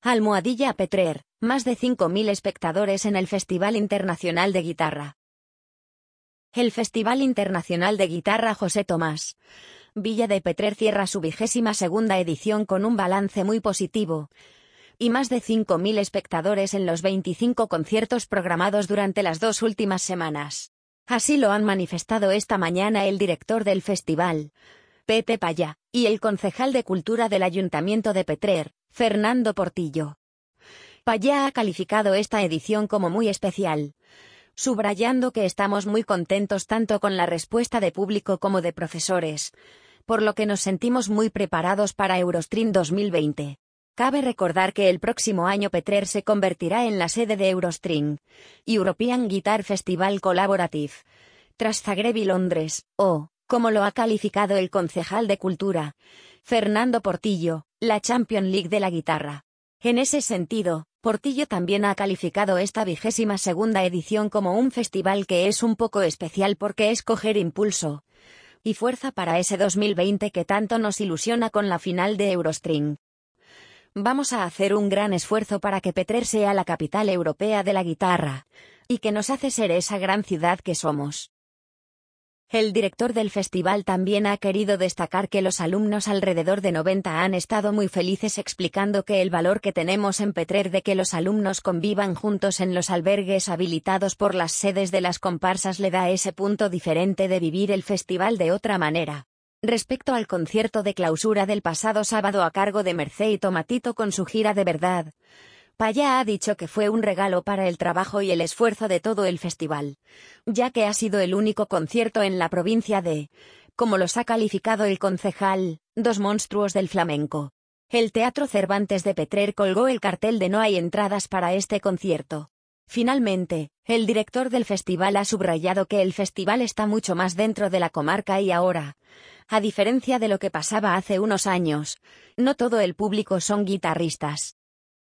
Almohadilla Petrer, más de 5.000 espectadores en el Festival Internacional de Guitarra. El Festival Internacional de Guitarra José Tomás Villa de Petrer cierra su 22ª edición con un balance muy positivo, y más de 5.000 espectadores en los 25 conciertos programados durante las 2 últimas semanas. Así lo han manifestado esta mañana el director del festival, Pepe Payá, y el concejal de Cultura del Ayuntamiento de Petrer, Fernando Portillo. Payá ha calificado esta edición como muy especial, subrayando que estamos muy contentos tanto con la respuesta de público como de profesores, por lo que nos sentimos muy preparados para Eurostring 2020. Cabe recordar que el próximo año Petrer se convertirá en la sede de Eurostring, European Guitar Festival Collaborative, tras Zagreb y Londres, o, como lo ha calificado el concejal de Cultura, Fernando Portillo, la Champions League de la guitarra. En ese sentido, Portillo también ha calificado esta 22ª edición como un festival que es un poco especial porque es coger impulso y fuerza para ese 2020 que tanto nos ilusiona con la final de Eurostring. Vamos a hacer un gran esfuerzo para que Petrer sea la capital europea de la guitarra, y que nos hace ser esa gran ciudad que somos. El director del festival también ha querido destacar que los alumnos alrededor de 90 han estado muy felices explicando que el valor que tenemos en Petrer de que los alumnos convivan juntos en los albergues habilitados por las sedes de las comparsas le da ese punto diferente de vivir el festival de otra manera. Respecto al concierto de clausura del pasado sábado a cargo de Mercé y Tomatito con su gira de verdad, Payá ha dicho que fue un regalo para el trabajo y el esfuerzo de todo el festival, ya que ha sido el único concierto en la provincia de, como los ha calificado el concejal, dos monstruos del flamenco. El Teatro Cervantes de Petrer colgó el cartel de "No hay entradas para este concierto". Finalmente, el director del festival ha subrayado que el festival está mucho más dentro de la comarca y ahora, a diferencia de lo que pasaba hace unos años, no todo el público son guitarristas.